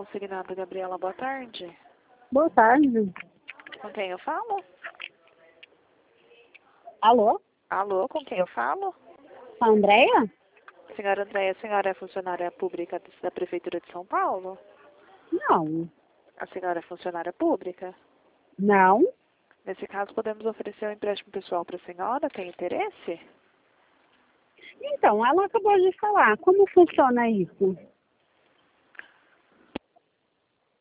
Consignado Gabriela, boa tarde. Boa tarde. Com quem eu falo? Alô? Alô, com quem eu falo? A Andréia? Senhora Andréia, a senhora é funcionária pública da Prefeitura de São Paulo? Não. A senhora é funcionária pública? Não? Nesse caso, podemos oferecer um empréstimo pessoal para a senhora? Tem interesse? Então, ela acabou de falar. Como funciona isso?